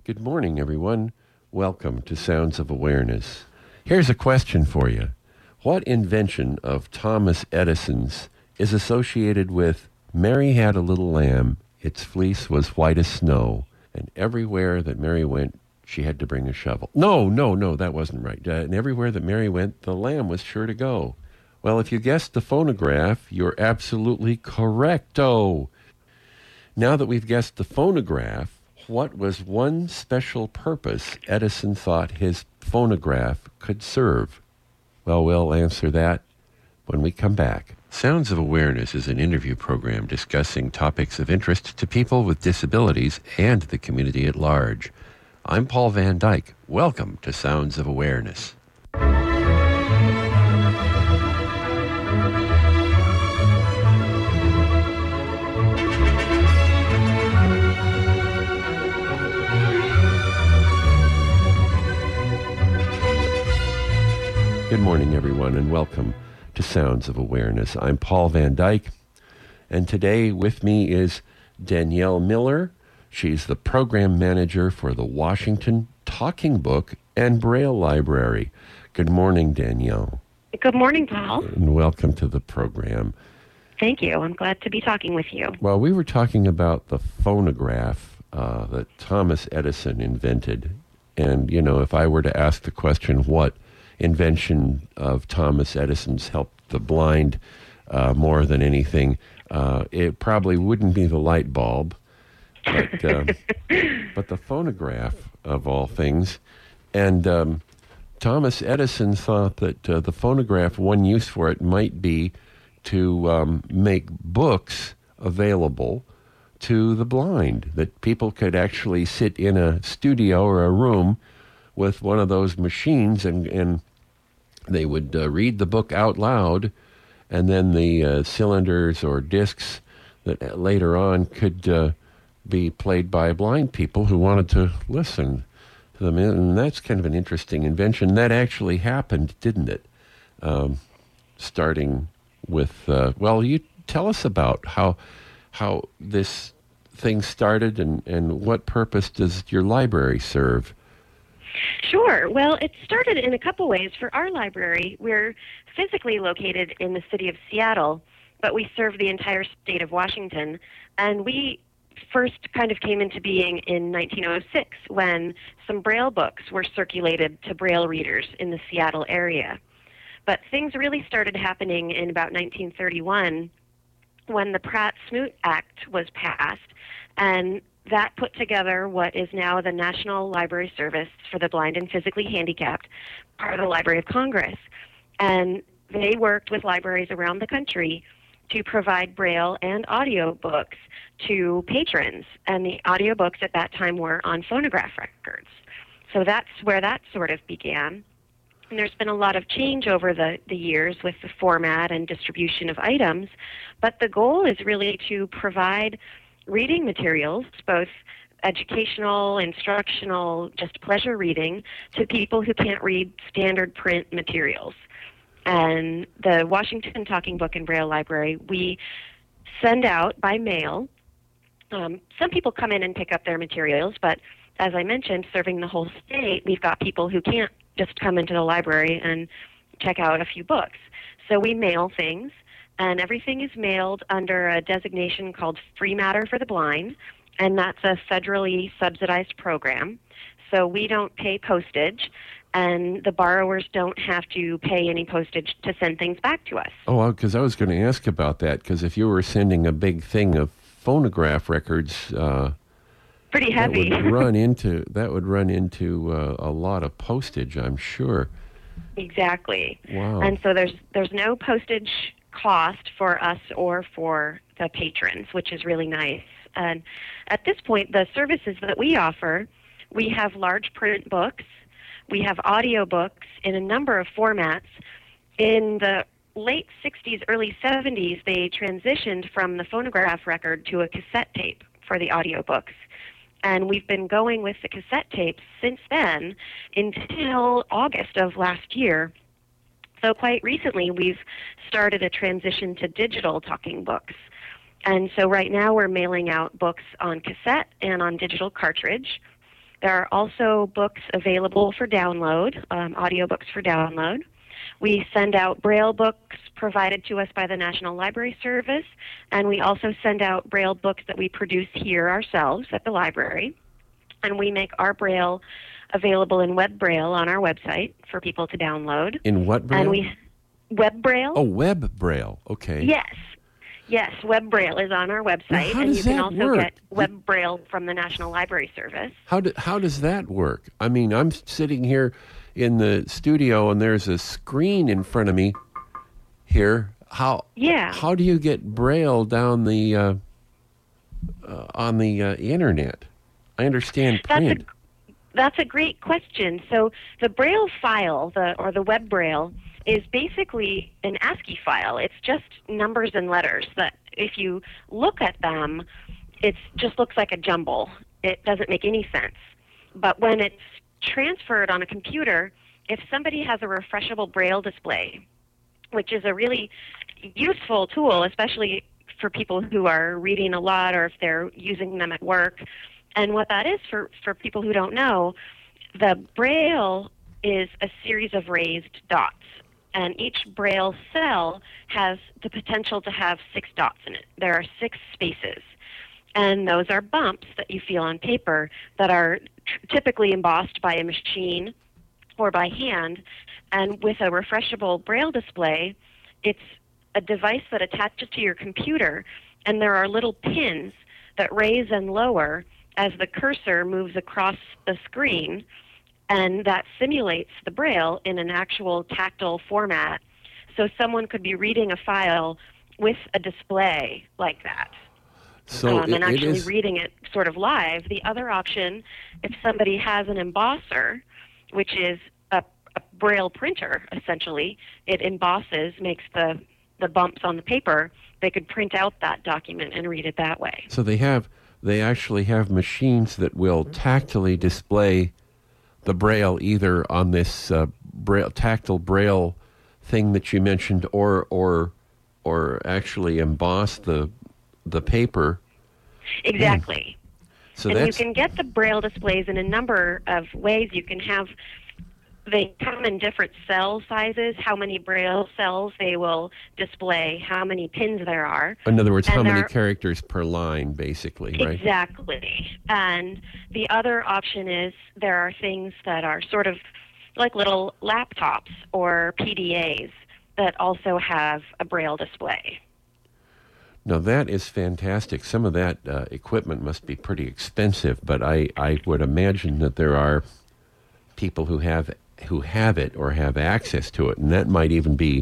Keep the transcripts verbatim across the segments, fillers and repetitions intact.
Good morning, everyone. Welcome to Sounds of Awareness. Here's a question for you. What invention of Thomas Edison's is associated with Mary had a little lamb, its fleece was white as snow, and everywhere that Mary went, she had to bring a shovel? No, no, no, that wasn't right. Uh, and everywhere that Mary went, the lamb was sure to go. Well, if you guessed the phonograph, you're absolutely correcto. Now that we've guessed the phonograph, what was one special purpose Edison thought his phonograph could serve? Well, we'll answer that when we come back. Sounds of Awareness is an interview program discussing topics of interest to people with disabilities and the community at large. I'm Paul Van Dyke. Welcome to Sounds of Awareness. Good morning, everyone, and welcome to Sounds of Awareness. I'm Paul Van Dyke, and today with me is Danielle Miller. She's the program manager for the Washington Talking Book and Braille Library. Good morning, Danielle. Good morning, Paul. And welcome to the program. Thank you. I'm glad to be talking with you. Well, we were talking about the phonograph uh, that Thomas Edison invented. And, you know, if I were to ask the question, what invention of Thomas Edison's helped the blind uh, more than anything, uh, it probably wouldn't be the light bulb, but, uh, but the phonograph, of all things. And um, Thomas Edison thought that uh, the phonograph, one use for it might be to um, make books available to the blind, that people could actually sit in a studio or a room with one of those machines, and, and they would uh, read the book out loud, and then the uh, cylinders or discs that later on could uh, be played by blind people who wanted to listen to them. And that's kind of an interesting invention. That actually happened, didn't it? Um, starting with, uh, well, you tell us about how how this thing started, and, and what purpose does your library serve? Sure. Well, it started in a couple ways. For our library, we're physically located in the city of Seattle, but we serve the entire state of Washington. And we first kind of came into being in nineteen oh six when some Braille books were circulated to Braille readers in the Seattle area. But things really started happening in about nineteen thirty-one when the Pratt-Smoot Act was passed, and that put together what is now the National Library Service for the Blind and Physically Handicapped, part of the Library of Congress. And they worked with libraries around the country to provide Braille and audio books to patrons. And the audio books at that time were on phonograph records. So that's where that sort of began. And there's been a lot of change over the, the years with the format and distribution of items. But the goal is really to provide reading materials, both educational, instructional, just pleasure reading, to people who can't read standard print materials. And the Washington Talking Book and Braille Library, we send out by mail. Um, some people come in and pick up their materials, but as I mentioned, serving the whole state, we've got people who can't just come into the library and check out a few books. So we mail things. And everything is mailed under a designation called Free Matter for the Blind, and that's a federally subsidized program. So we don't pay postage, and the borrowers don't have to pay any postage to send things back to us. Oh, because I was going to ask about that, because if you were sending a big thing of phonograph records, uh, pretty heavy. That would run into that would run into uh, a lot of postage, I'm sure. Exactly. Wow. And so there's there's no postage cost for us or for the patrons, which is really nice. And at this point, the services that we offer, we have large print books, we have audio books in a number of formats. In the late sixties, early seventies, they transitioned from the phonograph record to a cassette tape for the audio books. And we've been going with the cassette tapes since then until August of last year. So quite recently, we've started a transition to digital talking books. And so right now we're mailing out books on cassette and on digital cartridge. There are also books available for download, um, audiobooks for download. We send out Braille books provided to us by the National Library Service, and we also send out Braille books that we produce here ourselves at the library. And we make our Braille available in web Braille on our website for people to download. In what Braille? And we web Braille. Oh, web Braille. Okay. Yes. Yes, web Braille is on our website, Now, how and does you can that also work? get web Braille from the National Library Service. How do, how does that work? I mean, I'm sitting here in the studio, and there's a screen in front of me here. How Yeah. how do you get Braille down the uh, uh, on the uh, internet? I understand That's a print. That's a great question. So the Braille file, the or the web Braille, is basically an ASCII file. It's just numbers and letters that if you look at them, it just looks like a jumble. It doesn't make any sense. But when it's transferred on a computer, if somebody has a refreshable Braille display, which is a really useful tool, especially for people who are reading a lot or if they're using them at work. And what that is, for, for people who don't know, the Braille is a series of raised dots. And each Braille cell has the potential to have six dots in it. There are six spaces. And those are bumps that you feel on paper that are t- typically embossed by a machine or by hand. And with a refreshable Braille display, it's a device that attaches to your computer, and there are little pins that raise and lower as the cursor moves across the screen, and that simulates the Braille in an actual tactile format. So someone could be reading a file with a display like that. So um, it, and actually it is, reading it sort of live. The other option, if somebody has an embosser, which is a, a Braille printer, essentially, it embosses, makes the, the bumps on the paper, they could print out that document and read it that way. so they have they actually have machines that will tactily display the Braille either on this uh, Braille, tactile Braille thing that you mentioned, or or or actually emboss the the paper. Exactly. So and you that's can get the Braille displays in a number of ways. You can have, they come in different cell sizes, how many Braille cells they will display, how many pins there are. in other words, how and many there- characters per line, basically, right? Exactly. And the other option is there are things that are sort of like little laptops or P D As that also have a Braille display. Now that is fantastic. Some of that uh, equipment must be pretty expensive, but I, I would imagine that there are people who have who have it or have access to it, and that might even be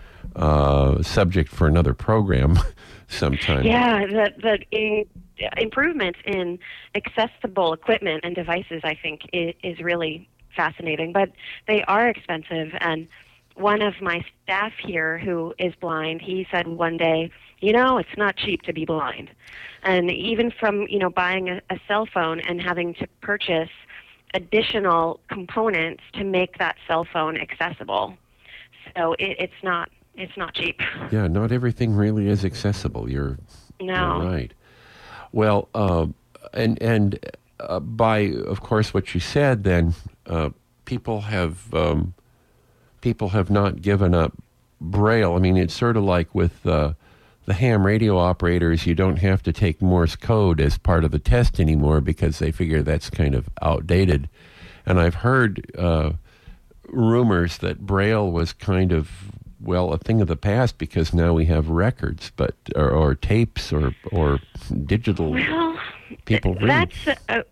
uh, subject for another program sometime. Yeah, the the in, improvements in accessible equipment and devices, I think, is, is really fascinating. But they are expensive, and one of my staff here who is blind, he said one day, you know, it's not cheap to be blind. And even from, you know, buying a, a cell phone and having to purchase additional components to make that cell phone accessible. So it, it's not it's not cheap. Yeah, not everything really is accessible. You're, No. you're right. Well, uh, and and uh, by of course what you said, then uh, people have um, people have not given up Braille. I mean, it's sort of like with uh, the ham radio operators. You don't have to take Morse code as part of the test anymore because they figure that's kind of outdated. And I've heard uh, rumors that Braille was kind of, well, a thing of the past because now we have records, but or, or tapes or or digital Well, people read. that's uh,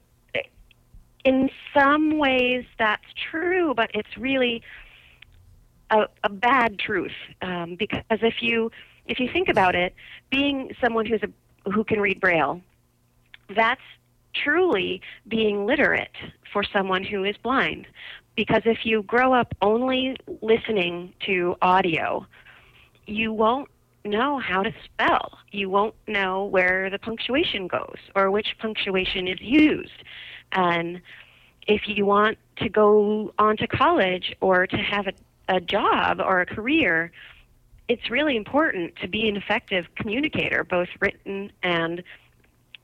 in some ways that's true, but it's really a, a bad truth um, because if you if you think about it, being someone who's a who can read Braille, that's truly being literate for someone who is blind. Because if you grow up only listening to audio, you won't know how to spell. You won't know where the punctuation goes or which punctuation is used. And if you want to go on to college or to have a, a job or a career, it's really important to be an effective communicator, both written and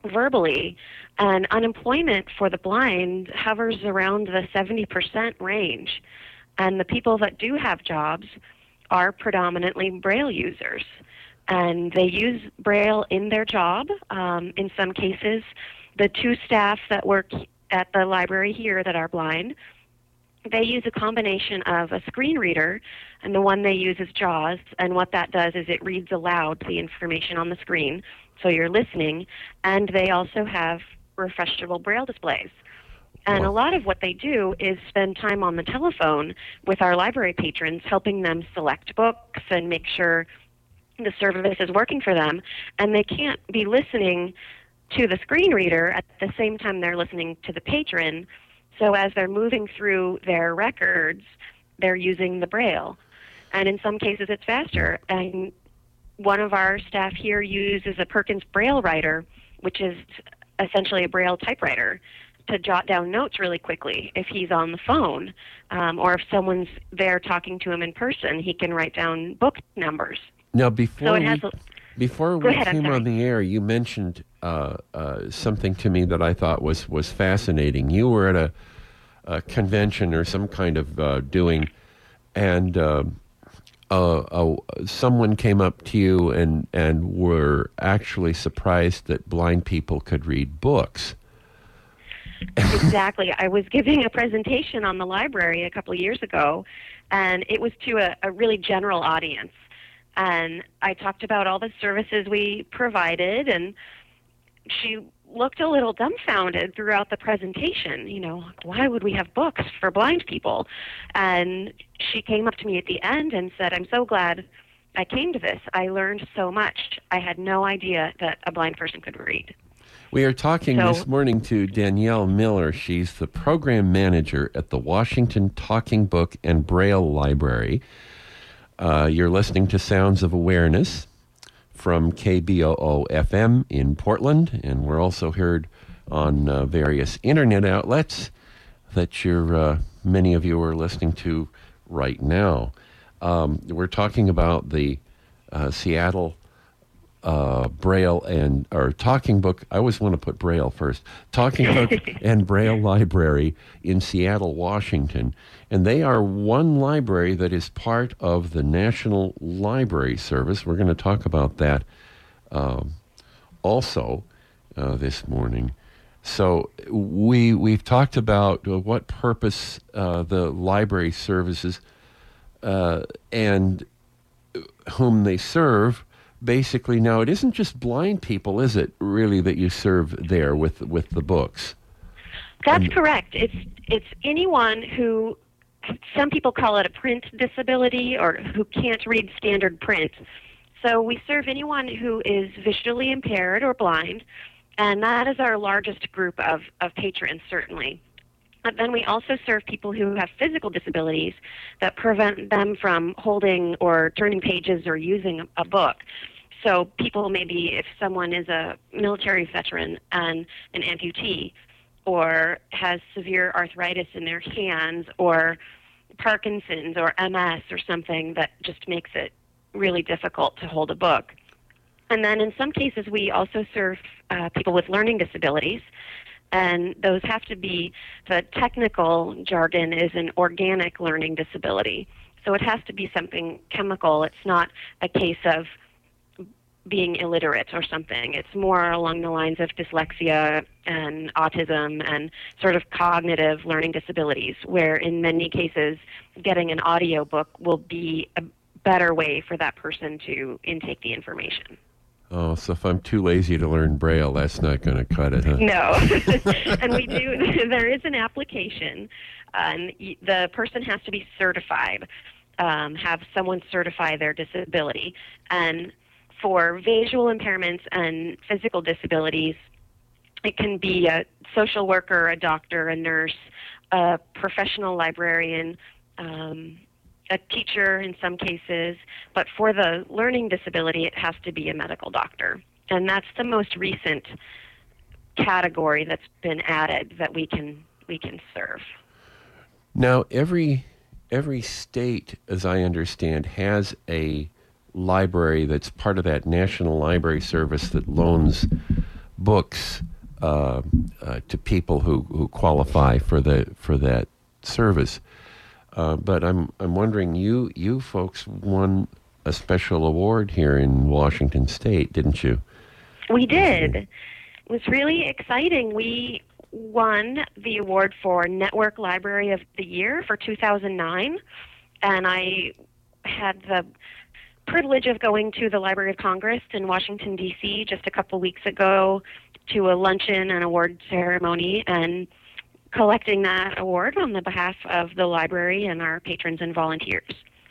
verbally, and unemployment for the blind hovers around the seventy percent range. And the people that do have jobs are predominantly Braille users. And they use Braille in their job. Um, in some cases, the two staff that work at the library here that are blind, they use a combination of a screen reader, and the one they use is JAWS, and what that does is it reads aloud the information on the screen, so you're listening, and they also have refreshable Braille displays. And Wow. a lot of what they do is spend time on the telephone with our library patrons, helping them select books and make sure the service is working for them, and they can't be listening to the screen reader at the same time they're listening to the patron. So as they're moving through their records, they're using the Braille. And in some cases, it's faster. And one of our staff here uses a Perkins Braille writer, which is essentially a Braille typewriter, to jot down notes really quickly if he's on the phone. Um, or if someone's there talking to him in person, he can write down book numbers. Now, before So it we, has a- before Go we ahead, I'm came sorry. on the air, you mentioned uh, uh, something to me that I thought was, was fascinating. You were at a, a convention or some kind of uh, doing, and uh, uh, uh, someone came up to you and, and were actually surprised that blind people could read books. Exactly. I was giving a presentation on the library a couple of years ago, and it was to a, a really general audience. And I talked about all the services we provided, and she looked a little dumbfounded throughout the presentation. You know, why would we have books for blind people? And she came up to me at the end and said, "I'm so glad I came to this. I learned so much. I had no idea that a blind person could read." We are talking So- this morning to Danielle Miller. She's the program manager at the Washington Talking Book and Braille Library. Uh, you're listening to Sounds of Awareness from K B O O F M in Portland, and we're also heard on uh, various internet outlets that you're, uh, many of you are listening to right now. Um, we're talking about the uh, Seattle uh, Braille and or Talking Book. I always want to put Braille first. Talking Book and Braille Library in Seattle, Washington, and they are one library that is part of the National Library Service. We're going to talk about that um, also uh, this morning. So we we've talked about uh, what purpose uh, the library services uh, and whom they serve. Basically, now it isn't just blind people, is it? Really, that you serve there with with the books. That's And- correct. It's it's anyone who, some people call it a print disability, or who can't read standard print. So we serve anyone who is visually impaired or blind, and that is our largest group of, of patrons, certainly. But then we also serve people who have physical disabilities that prevent them from holding or turning pages or using a book. So people maybe, if someone is a military veteran and an amputee, or has severe arthritis in their hands, or Parkinson's or M S or something that just makes it really difficult to hold a book. And then in some cases we also serve uh, people with learning disabilities, and those have to be, the technical jargon is an organic learning disability. So it has to be something chemical. It's not a case of being illiterate or something. It's more along the lines of dyslexia and autism and sort of cognitive learning disabilities, where in many cases getting an audio book will be a better way for that person to intake the information. Oh, so if I'm too lazy to learn Braille, that's not going to cut it, huh? No. And we do, there is an application, and y- the person has to be certified, um, have someone certify their disability. And for visual impairments and physical disabilities, it can be a social worker, a doctor, a nurse, a professional librarian, um, a teacher in some cases. But for the learning disability, it has to be a medical doctor. And that's the most recent category that's been added that we can we can serve. Now, every every state, as I understand, has a library that's part of that National Library Service that loans books uh, uh, to people who, who qualify for the for that service. Uh, but I'm I'm wondering, you you folks won a special award here in Washington State, didn't you? We did. It was really exciting. We won the award for Network Library of the Year for two thousand nine, and I had the privilege of going to the Library of Congress in Washington, D C just a couple weeks ago to a luncheon and award ceremony and collecting that award on the behalf of the library and our patrons and volunteers.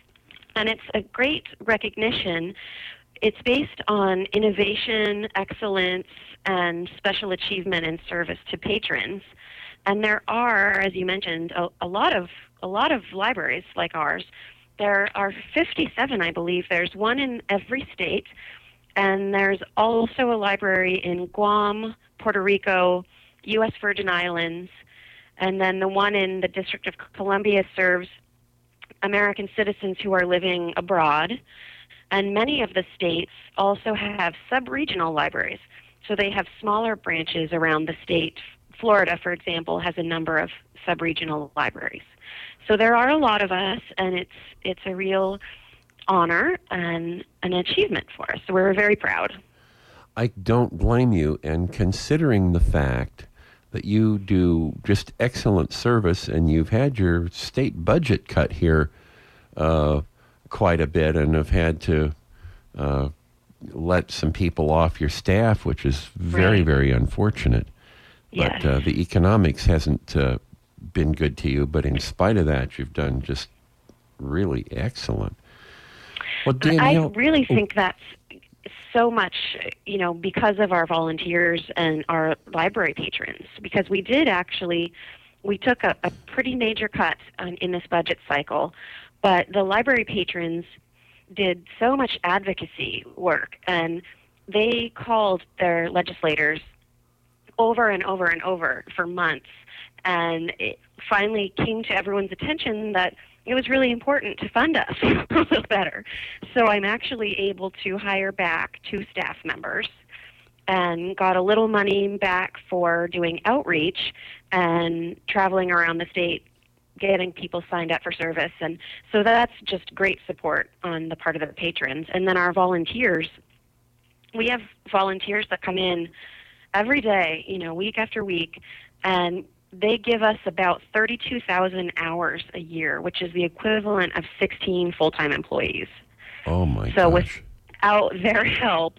And it's a great recognition. It's based on innovation, excellence, and special achievement and service to patrons. And there are, as you mentioned, a, a lot of a lot of libraries like ours. There are fifty-seven, I believe. There's one in every state, and there's also a library in Guam, Puerto Rico, U S Virgin Islands, and then the one in the District of Columbia serves American citizens who are living abroad. And many of the states also have sub-regional libraries. So they have smaller branches around the state. Florida, for example, has a number of sub-regional libraries. So there are a lot of us, and it's it's a real honor and an achievement for us. So we're very proud. I don't blame you, and considering the fact that you do just excellent service and you've had your state budget cut here uh, quite a bit and have had to uh, let some people off your staff, which is very, Right. very unfortunate. Yes. But uh, the economics hasn't uh, been good to you, but in spite of that, you've done just really excellent. Well, Danielle, I really think that's so much, you know, because of our volunteers and our library patrons, because we did actually, we took a, a pretty major cut um, in this budget cycle, but the library patrons did so much advocacy work, and they called their legislators over and over and over for months, and it finally came to everyone's attention that it was really important to fund us a little better. So I'm actually able to hire back two staff members and got a little money back for doing outreach and traveling around the state, getting people signed up for service. And so that's just great support on the part of the patrons. And then our volunteers, we have volunteers that come in every day, you know, week after week, and they give us about thirty-two thousand hours a year, which is the equivalent of sixteen full-time employees. oh my So gosh. without their help,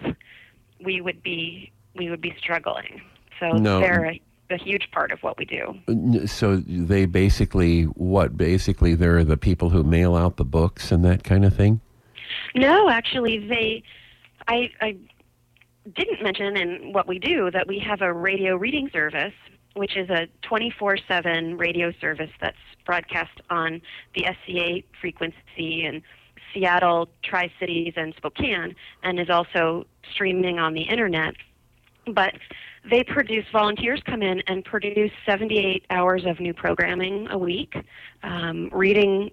we would be we would be struggling. So No. they're a, a huge part of what we do. N- So they basically, what, basically they're the people who mail out the books and that kind of thing? No, actually, they. I, I didn't mention in what we do that we have a radio reading service, which is a twenty-four seven radio service that's broadcast on the S C A frequency in Seattle, Tri-Cities, and Spokane, and is also streaming on the internet. But they produce, volunteers come in and produce seventy-eight hours of new programming a week, um, reading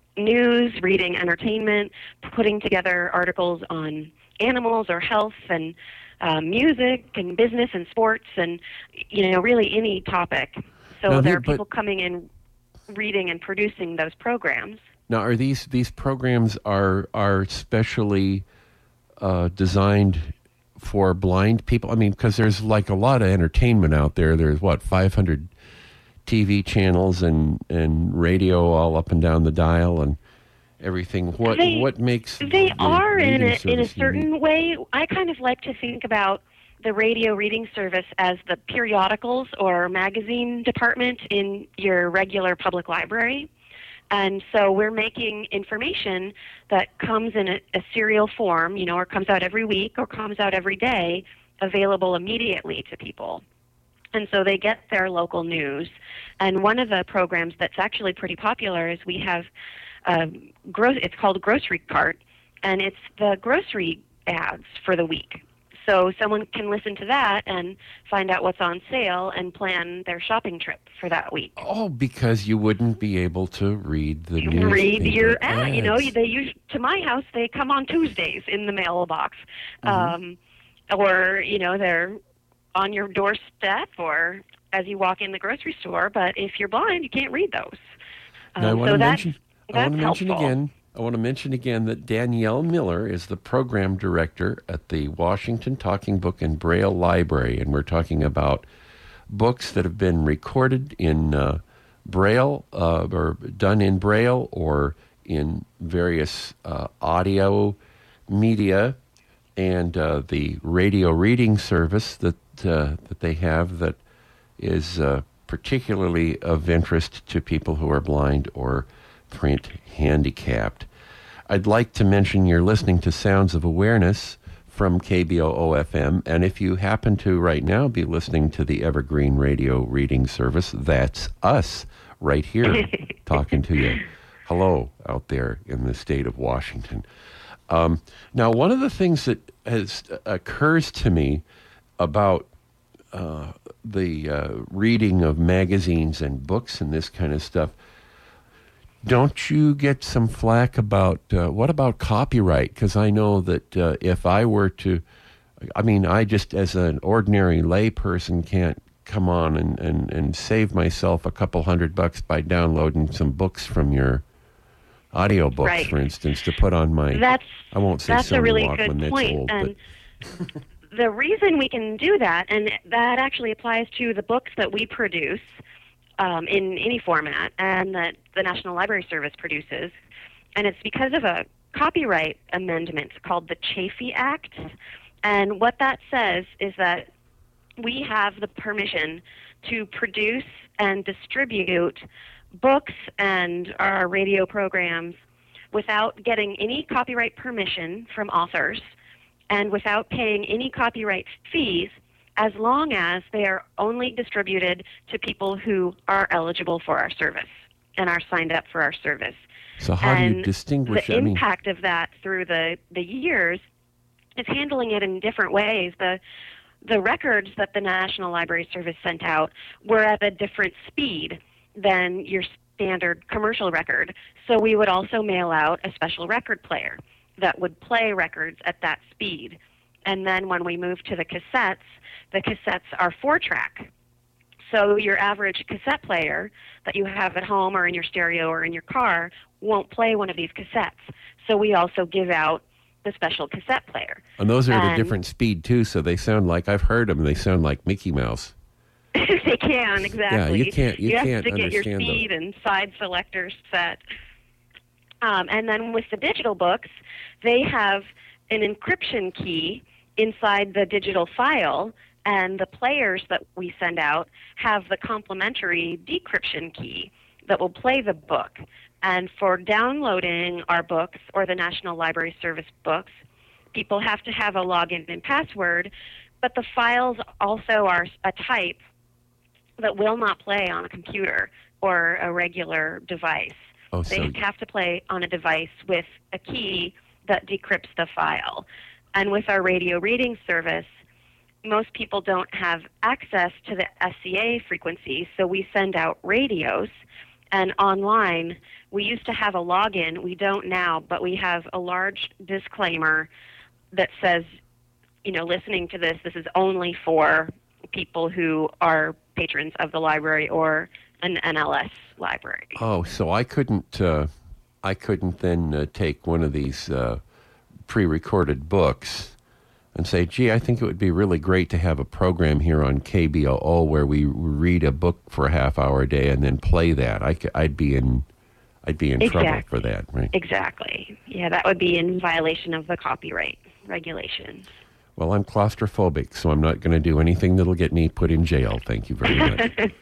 news, reading entertainment, putting together articles on animals or health and uh, music and business and sports and, you know, really any topic. So Now, there the- are but- people coming in, reading and producing those programs. Now, are these these programs are are specially uh, designed for blind people? I mean, because there's like a lot of entertainment out there. There's what five hundred T V channels and and radio all up and down the dial and everything. What They- what makes They the are in reading a, in a service certain unique? way. I kind of like to think about the radio reading service as the periodicals or magazine department in your regular public library. And so we're making information that comes in a, a serial form, you know, or comes out every week or comes out every day, available immediately to people. And so they get their local news. And one of the programs that's actually pretty popular is we have, uh, gro- it's called Grocery Cart, and it's the grocery ads for the week. So someone can listen to that and find out what's on sale and plan their shopping trip for that week. Oh, because you wouldn't be able to read the You can read newspaper your ad. You know, ads. they use to my house. They come on Tuesdays in the mailbox, Mm-hmm. um, or you know, they're on your doorstep or as you walk in the grocery store. But if you're blind, you can't read those. Um, now, I want so to that's, mention. that's I want to mention helpful. again. I want to mention again that Danielle Miller is the program director at the Washington Talking Book and Braille Library, and we're talking about books that have been recorded in uh, Braille uh, or done in Braille or in various uh, audio media, and uh, the radio reading service that uh, that they have that is uh, particularly of interest to people who are blind or print handicapped. I'd like to mention you're listening to Sounds of Awareness from K B O O F M, and if you happen to right now be listening to the Evergreen Radio Reading Service, that's us right here talking to you. Hello out there in the state of Washington. Um, now, one of the things that has occurs to me about uh, the uh, reading of magazines and books and this kind of stuff, don't you get some flack about, uh, what about copyright? Because I know that uh, if I were to, I mean, I just as an ordinary lay person can't come on and, and, and save myself a couple hundred bucks by downloading some books from your audiobooks, Right. for instance, to put on my, That's I won't say that's Sony a really Walkman, good that's point. old, And but the reason we can do that, and that actually applies to the books that we produce um, in any format and that the National Library Service produces, and it's because of a copyright amendment called the Chafee Act. And what that says is that we have the permission to produce and distribute books and our radio programs without getting any copyright permission from authors and without paying any copyright fees, as long as they are only distributed to people who are eligible for our service and are signed up for our service. so how and do you distinguish? the I mean, impact of that through the, the years is handling it in different ways. The the records that the National Library Service sent out were at a different speed than your standard commercial record. So we would also mail out a special record player that would play records at that speed. And then when we move to the cassettes, the cassettes are four-track. So your average cassette player that you have at home or in your stereo or in your car won't play one of these cassettes. So we also give out the special cassette player. and those are at a and- different speed too, so they sound like, I've heard them, they sound like Mickey Mouse. They can, exactly. Yeah, you can't- you have can't to get your understand those. speed and side selectors set. Um, and then with the digital books, they have an encryption key inside the digital file, and the players that we send out have the complementary decryption key that will play the book. And for downloading our books or the National Library Service books, people have to have a login and password, but the files also are a type that will not play on a computer or a regular device. Oh, They so have to play on a device with a key that decrypts the file. And with our radio reading service, most people don't have access to the S C A frequency, so we send out radios. And online, we used to have a login. We don't now, but we have a large disclaimer that says, you know, listening to this, this is only for people who are patrons of the library or an N L S library. Oh, so I couldn't, uh, I couldn't then uh, take one of these uh, pre-recorded books and say, gee, I think it would be really great to have a program here on K B O O where we read a book for a half hour a day and then play that. I, I'd be in, I'd be in trouble Exactly. for that, right? Exactly. Yeah, that would be in violation of the copyright regulations. Well, I'm claustrophobic, so I'm not going to do anything that'll get me put in jail. Thank you very much.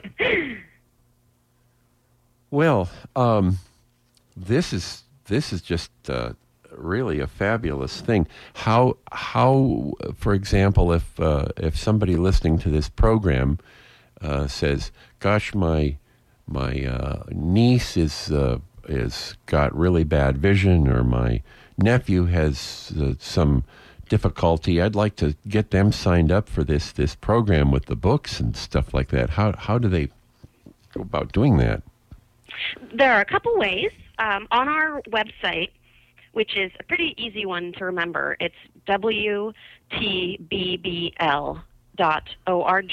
Well, um, this is this is just uh, really a fabulous thing. How how, for example, if uh, if somebody listening to this program uh, says, "Gosh, my my uh, niece is uh, is got really bad vision," or my nephew has uh, some difficulty, I'd like to get them signed up for this this program with the books and stuff like that. How how do they go about doing that? There are a couple ways. Um, on our website, which is a pretty easy one to remember, it's W T B B L dot org,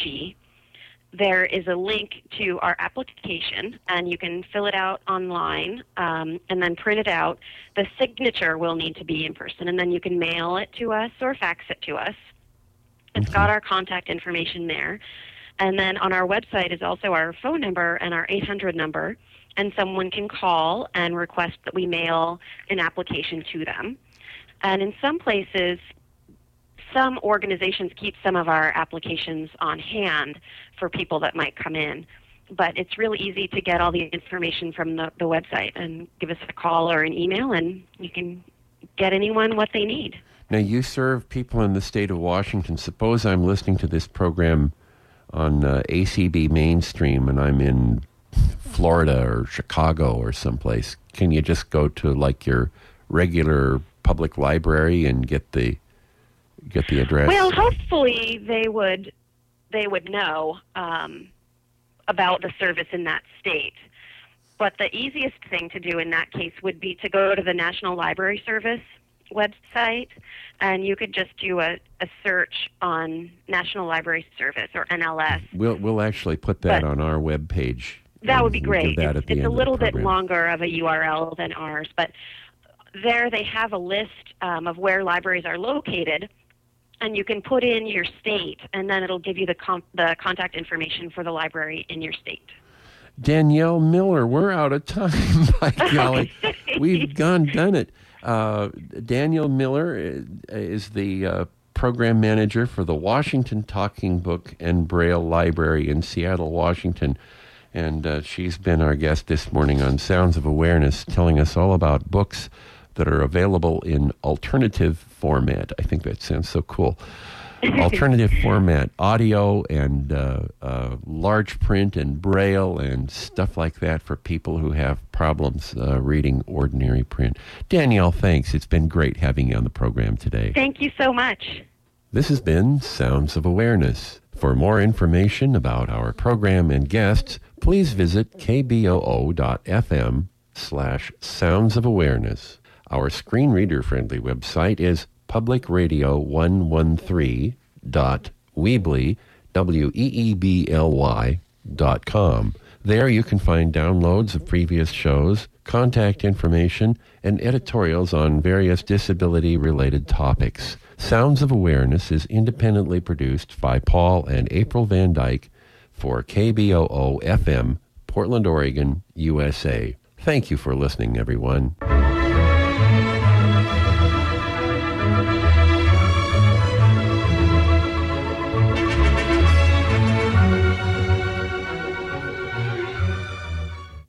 there is a link to our application, and you can fill it out online um, and then print it out. The signature will need to be in person, and then you can mail it to us or fax it to us. It's got our contact information there. And then on our website is also our phone number and our eight hundred number, and someone can call and request that we mail an application to them. And in some places, some organizations keep some of our applications on hand for people that might come in. But it's really easy to get all the information from the, the website and give us a call or an email, and you can get anyone what they need. Now, you serve people in the state of Washington. Suppose I'm listening to this program on uh, A C B Mainstream and I'm in Florida or Chicago or someplace. Can you just go to like your regular public library and get the get the address? Well, hopefully they would they would know um, about the service in that state. But the easiest thing to do in that case would be to go to the National Library Service website, and you could just do a, a search on National Library Service or N L S. We'll we'll actually put that But on our webpage. that would be We'll great. give that It's, at the it's end a of the little bit program. longer of a U R L than ours, but there they have a list um, of where libraries are located, and you can put in your state, and then it'll give you the com- the contact information for the library in your state. Danielle Miller, we're out of time. By golly, we've gone done it. Uh, Danielle Miller is the uh, program manager for the Washington Talking Book and Braille Library in Seattle, Washington. And uh, she's been our guest this morning on Sounds of Awareness, telling us all about books that are available in alternative format. I think that sounds so cool. Alternative format, audio and uh, uh, large print and Braille and stuff like that for people who have problems uh, reading ordinary print. Danielle, thanks. It's been great having you on the program today. Thank you so much. This has been Sounds of Awareness. For more information about our program and guests, please visit kboo.fm slash Sounds of Awareness. Our screen reader friendly website is public radio one one three dot weebly, W E E B L Y dot com. There you can find downloads of previous shows, contact information, and editorials on various disability-related topics. Sounds of Awareness is independently produced by Paul and April Van Dyke for K B O O F M, Portland, Oregon, U S A. Thank you for listening, everyone.